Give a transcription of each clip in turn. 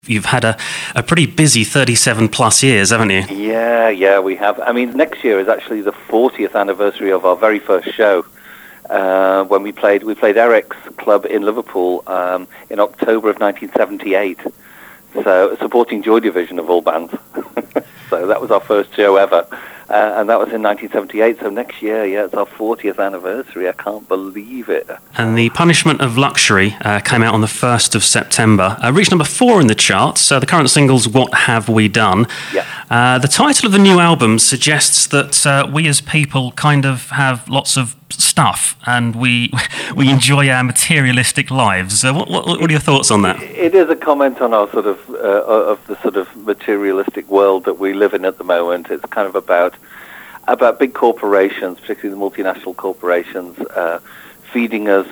You've had a pretty busy 37 plus years, haven't you? Yeah, we have. I mean, next year is actually the 40th anniversary of our very first show. When we played Eric's Club in Liverpool in October of 1978. So supporting Joy Division of all bands. So that was our first show ever. And that was in 1978, so next year, it's our 40th anniversary. I can't believe it. And The Punishment of Luxury came out on the 1st of September. Reached number 4 in the charts. The current single's What Have We Done? Yeah. The title of the new album suggests that we as people kind of have lots of stuff and we enjoy our materialistic lives. What are your thoughts on that? It is a comment on our sort of the sort of materialistic world that we live in at the moment. It's kind of about big corporations, particularly the multinational corporations, feeding us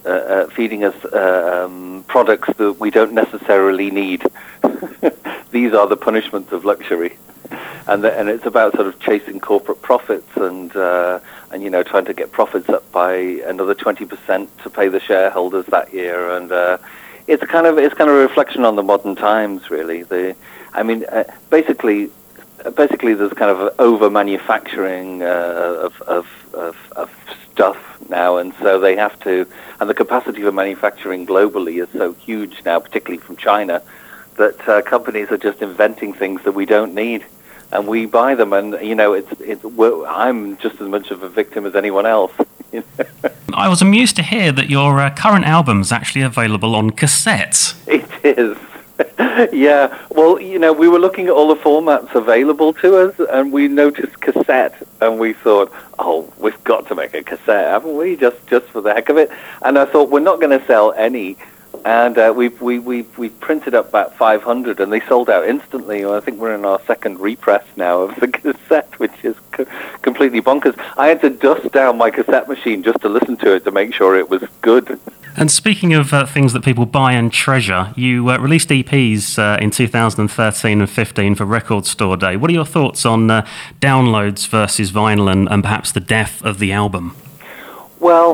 products that we don't necessarily need. These are the punishments of luxury. And it's about sort of chasing corporate profits and trying to get profits up by another 20% to pay the shareholders that year, and it's kind of a reflection on the modern times, really. Basically there's kind of over manufacturing of stuff now, and so they have to, and the capacity for manufacturing globally is so huge now, particularly from China, that companies are just inventing things that we don't need. And we buy them, and I'm just as much of a victim as anyone else. I was amused to hear that your current album's actually available on cassette. It is. Yeah. Well, we were looking at all the formats available to us, and we noticed cassette, and we thought, oh, we've got to make a cassette, haven't we? Just for the heck of it. And I thought, we're not going to sell any. And we printed up about 500, and they sold out instantly. I think we're in our second repress now of the cassette, which is completely bonkers. I had to dust down my cassette machine just to listen to it to make sure it was good. And speaking of things that people buy and treasure, you released EPs in 2013 and 15 for Record Store Day. What are your thoughts on downloads versus vinyl and perhaps the death of the album? Well,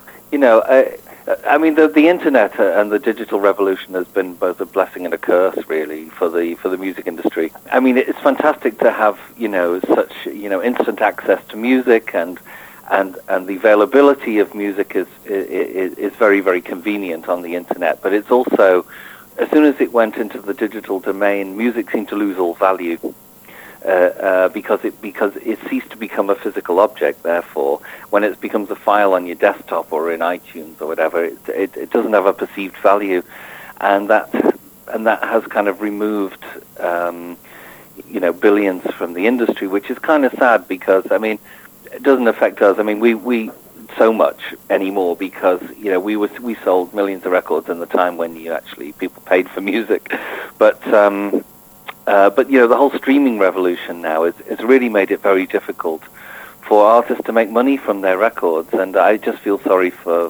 the internet and the digital revolution has been both a blessing and a curse, really, for the music industry. I mean, it's fantastic to have such instant access to music, and the availability of music is very, very convenient on the internet. But it's also, as soon as it went into the digital domain, music seemed to lose all value. Because it ceased to become a physical object. Therefore, when it becomes a file on your desktop or in iTunes or whatever, it doesn't have a perceived value, and that has kind of removed billions from the industry, which is kind of sad, because it doesn't affect us. We so much anymore, because we sold millions of records in the time when people paid for music, but the whole streaming revolution now has really made it very difficult for artists to make money from their records, and I just feel sorry for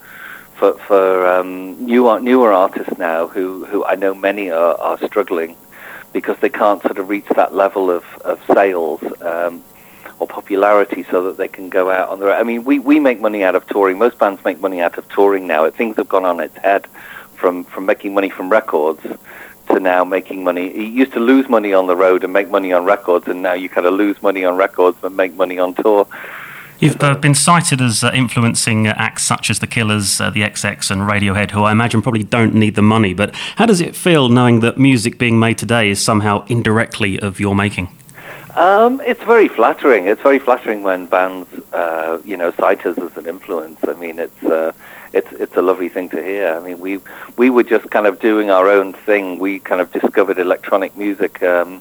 newer artists now who I know many are struggling because they can't sort of reach that level of sales or popularity so that they can go out on the road. We make money out of touring. Most bands make money out of touring now. Things have gone on its head from making money from records to now making money. You used to lose money on the road and make money on records, and now you kind of lose money on records but make money on tour. You've been cited as influencing acts such as The Killers, the XX and Radiohead, who I imagine probably don't need the money, but how does it feel knowing that music being made today is somehow indirectly of your making? It's very flattering. It's very flattering when bands, cite us as an influence. It's a lovely thing to hear. We were just kind of doing our own thing. We kind of discovered electronic music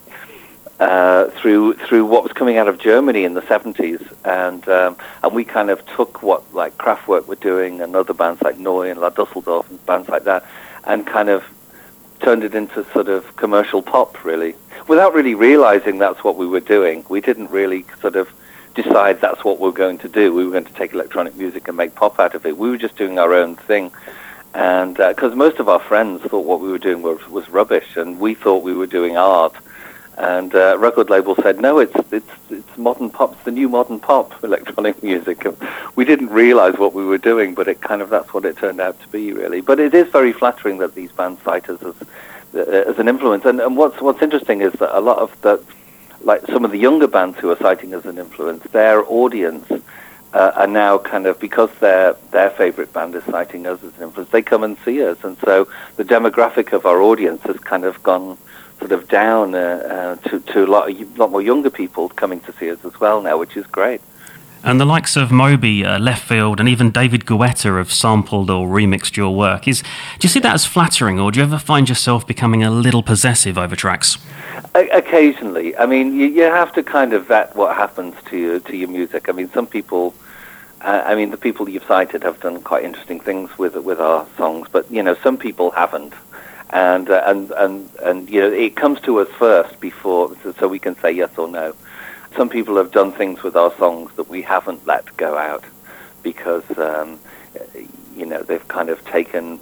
through what was coming out of Germany in the 70s, and we kind of took what like Kraftwerk were doing and other bands like Neu! And La Dusseldorf and bands like that, and kind of turned it into sort of commercial pop, really, without really realizing that's what we were doing. We didn't really sort of decide that's what we're going to do. We were going to take electronic music and make pop out of it. We were just doing our own thing, and because most of our friends thought what we were doing was rubbish, and we thought we were doing art. And record label said, no, it's modern pop, it's the new modern pop, electronic music. And we didn't realize what we were doing, but that's what it turned out to be, really. But it is very flattering that these bands cite us as as an influence. And what's interesting is that a lot of like some of the younger bands who are citing as an influence, their audience are now kind of, because their favorite band is citing us as an influence, they come and see us, and so the demographic of our audience has kind of gone sort of down to a lot more younger people coming to see us as well now, which is great. And the likes of Moby, Leftfield, and even David Guetta have sampled or remixed your work. Do you see that as flattering, or do you ever find yourself becoming a little possessive over tracks? Occasionally. I mean, you have to kind of vet what happens to your music. I mean, some people, the people you've cited have done quite interesting things with our songs, but some people haven't, and it comes to us first before, so we can say yes or no. Some people have done things with our songs that we haven't let go out because they've kind of taken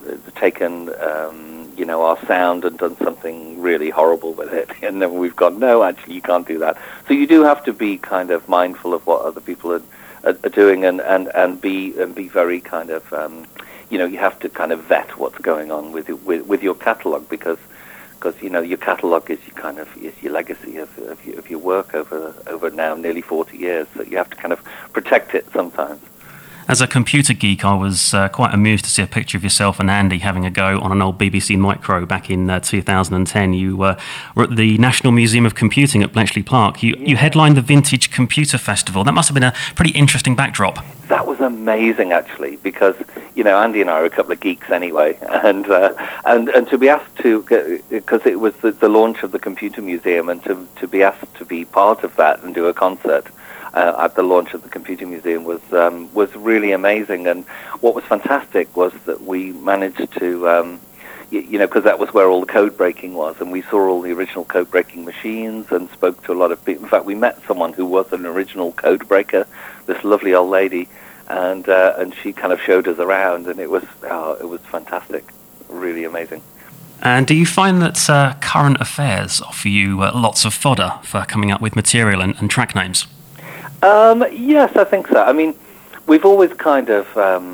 our sound and done something really horrible with it, and then we've gone, no, actually you can't do that. So you do have to be kind of mindful of what other people are doing, and be very kind of you have to kind of vet what's going on with your catalogue, because your catalogue is your legacy of your work over now nearly 40 years. So you have to kind of protect it sometimes. As a computer geek, I was quite amused to see a picture of yourself and Andy having a go on an old BBC Micro back in 2010. You were at the National Museum of Computing at Bletchley Park. You headlined the Vintage Computer Festival. That must have been a pretty interesting backdrop. That was amazing, actually, because Andy and I are a couple of geeks anyway, and to be asked to, because it was the launch of the Computer Museum, and to be asked to be part of that and do a concert at the launch of the Computer Museum was really amazing. And what was fantastic was that we managed to, because that was where all the code breaking was, and we saw all the original code breaking machines and spoke to a lot of people. In fact, we met someone who was an original code breaker, this lovely old lady, and she kind of showed us around, and it was fantastic, really amazing. And do you find that current affairs offer you lots of fodder for coming up with material and track names? Yes, I think so. I mean, we've always kind of,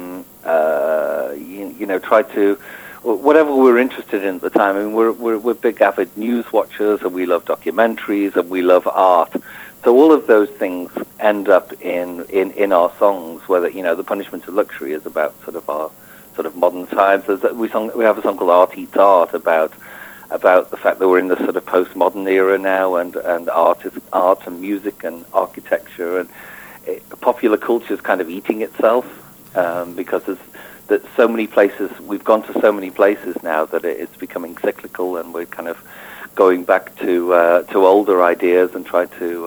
tried to, whatever we're interested in at the time. I mean, we're big avid news watchers, and we love documentaries, and we love art. So all of those things end up in our songs. Whether The Punishment of Luxury is about sort of modern times. We have a song called Art Eats Art about the fact that we're in this sort of postmodern era now, and art and music and architecture, and popular culture is kind of eating itself, because there's so many places, we've gone to so many places now that it's becoming cyclical, and we're kind of going back to older ideas and try to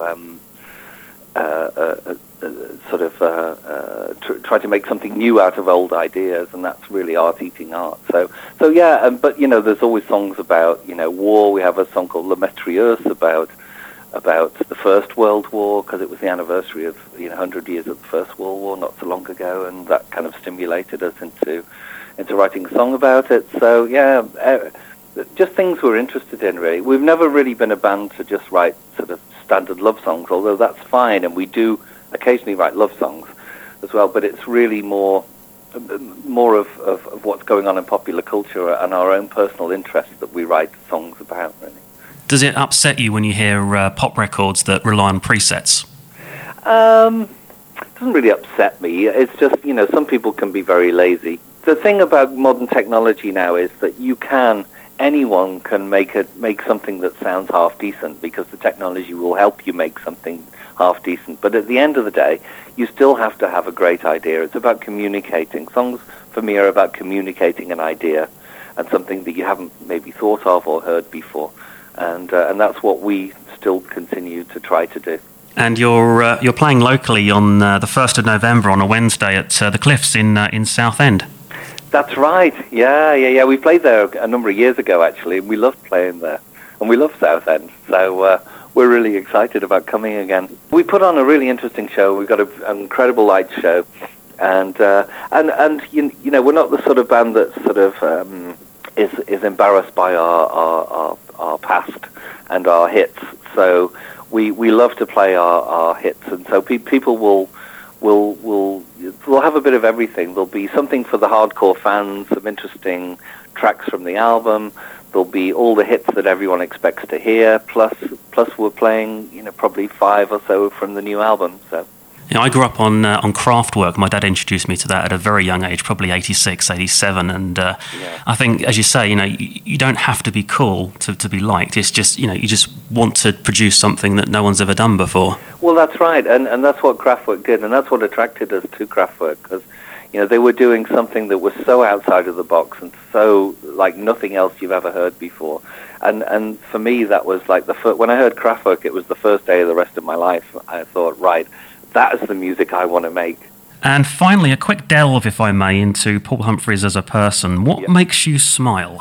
try to make something new out of old ideas, and that's really art eating art. So yeah, but there's always songs about war. We have a song called La Maîtrise about the First World War, because it was the anniversary of 100 years of the First World War not so long ago, and that kind of stimulated us into writing a song about it. So yeah, just things we're interested in, really. We've never really been a band to just write sort of standard love songs, although that's fine, and we do occasionally write love songs as well, but it's really more of what's going on in popular culture and our own personal interests that we write songs about, really. Does it upset you when you hear pop records that rely on presets? It doesn't really upset me. It's just, some people can be very lazy. The thing about modern technology now is that anyone can make something that sounds half decent, because the technology will help you make something half decent. But at the end of the day, you still have to have a great idea. It's about communicating. Songs, for me, are about communicating an idea and something that you haven't maybe thought of or heard before. And that's what we still continue to try to do. And you're playing locally on the 1st of November on a Wednesday at the Cliffs in Southend. That's right. Yeah. We played there a number of years ago, actually, and we loved playing there. And we love Southend, so we're really excited about coming again. We put on a really interesting show. We've got an incredible light show, and we're not the sort of band that sort of is embarrassed by our past and our hits. So we love to play our hits, and so people will have a bit of everything. There'll be something for the hardcore fans, some interesting tracks from the album. there'll be all the hits that everyone expects to hear, plus we're playing, probably 5 or so from the new album. So. Yeah, I grew up on Kraftwerk. My dad introduced me to that at a very young age, probably 86, 87. And I think, as you say, you don't have to be cool to be liked. It's just, you just want to produce something that no one's ever done before. Well, that's right. And that's what Kraftwerk did. And that's what attracted us to Kraftwerk. Because, they were doing something that was so outside of the box and so like nothing else you've ever heard before. And for me, that was like when I heard Kraftwerk, it was the first day of the rest of my life. I thought, right, that is the music I want to make. And finally, a quick delve, if I may, into Paul Humphreys as a person. What makes you smile?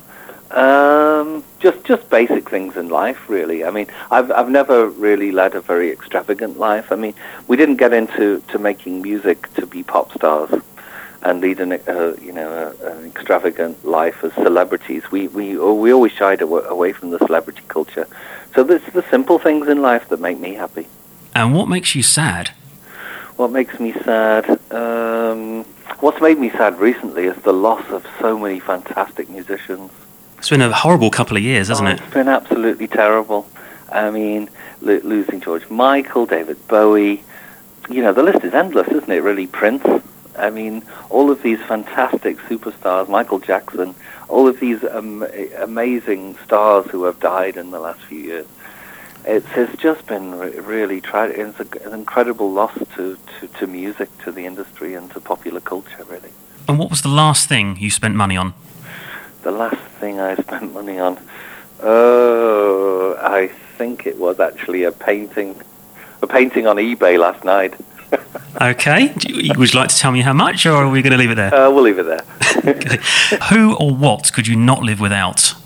Just basic things in life, really. I mean, I've never really led a very extravagant life. I mean, we didn't get into making music to be pop stars and lead an extravagant life as celebrities. We always shied away from the celebrity culture. So it's the simple things in life that make me happy. And what makes you sad? What makes me sad? What's made me sad recently is the loss of so many fantastic musicians. It's been a horrible couple of years, hasn't it? It's been absolutely terrible. I mean, losing George Michael, David Bowie, the list is endless, isn't it, really? Prince. I mean, all of these fantastic superstars, Michael Jackson, all of these amazing stars who have died in the last few years. It's just been really it's an incredible loss to music, to the industry, and to popular culture, really. And what was the last thing you spent money on? The last thing I spent money on? Oh, I think it was actually a painting on eBay last night. Okay. Would you like to tell me how much, or are we going to leave it there? We'll leave it there. Okay. Who or what could you not live without?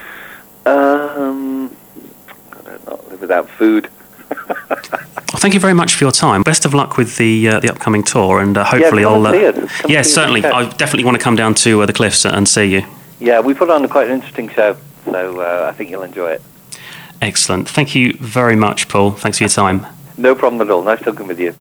Not live without food. Well, thank you very much for your time. Best of luck with the upcoming tour, and hopefully I'll. Yeah, certainly. I definitely want to come down to the Cliffs and see you. Yeah, we put on quite an interesting show, so I think you'll enjoy it. Excellent. Thank you very much, Paul. Thanks for your time. No problem at all. Nice talking with you.